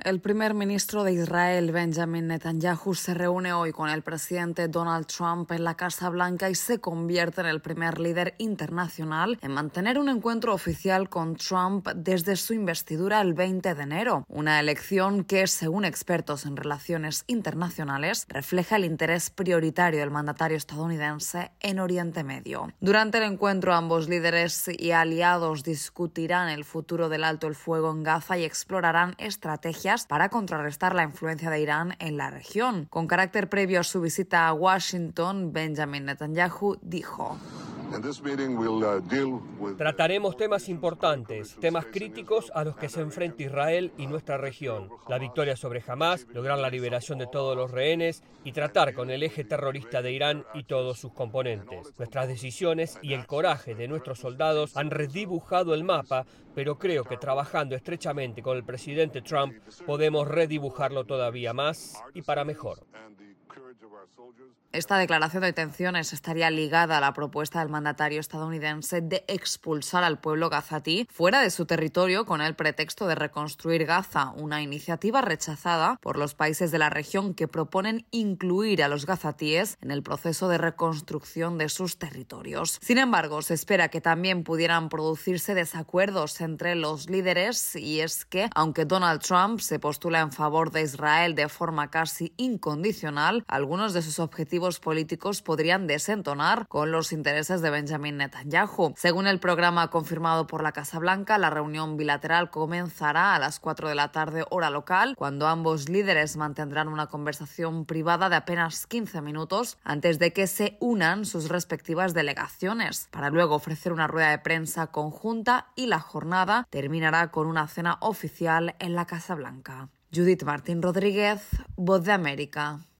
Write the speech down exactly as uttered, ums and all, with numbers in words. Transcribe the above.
El primer ministro de Israel, Benjamin Netanyahu, se reúne hoy con el presidente Donald Trump en la Casa Blanca y se convierte en el primer líder internacional en mantener un encuentro oficial con Trump desde su investidura el veinte de enero. Una elección que, según expertos en relaciones internacionales, refleja el interés prioritario del mandatario estadounidense en Oriente Medio. Durante el encuentro, ambos líderes y aliados discutirán el futuro del alto el fuego en Gaza y explorarán estrategias para contrarrestar la influencia de Irán en la región. Con carácter previo a su visita a Washington, Benjamin Netanyahu dijo: Trataremos temas importantes, temas críticos a los que se enfrenta Israel y nuestra región. La victoria sobre Hamás, lograr la liberación de todos los rehenes y tratar con el eje terrorista de Irán y todos sus componentes. Nuestras decisiones y el coraje de nuestros soldados han redibujado el mapa, pero creo que trabajando estrechamente con el presidente Trump podemos redibujarlo todavía más y para mejor. Esta declaración de intenciones estaría ligada a la propuesta del mandatario estadounidense de expulsar al pueblo gazatí fuera de su territorio con el pretexto de reconstruir Gaza, una iniciativa rechazada por los países de la región que proponen incluir a los gazatíes en el proceso de reconstrucción de sus territorios. Sin embargo, se espera que también pudieran producirse desacuerdos entre los líderes, y es que, aunque Donald Trump se postula en favor de Israel de forma casi incondicional, algunos de sus objetivos políticos podrían desentonar con los intereses de Benjamin Netanyahu. Según el programa confirmado por la Casa Blanca, la reunión bilateral comenzará a las cuatro de la tarde hora local, cuando ambos líderes mantendrán una conversación privada de apenas quince minutos antes de que se unan sus respectivas delegaciones, para luego ofrecer una rueda de prensa conjunta, y la jornada terminará con una cena oficial en la Casa Blanca. Judith Martín Rodríguez, Voz de América.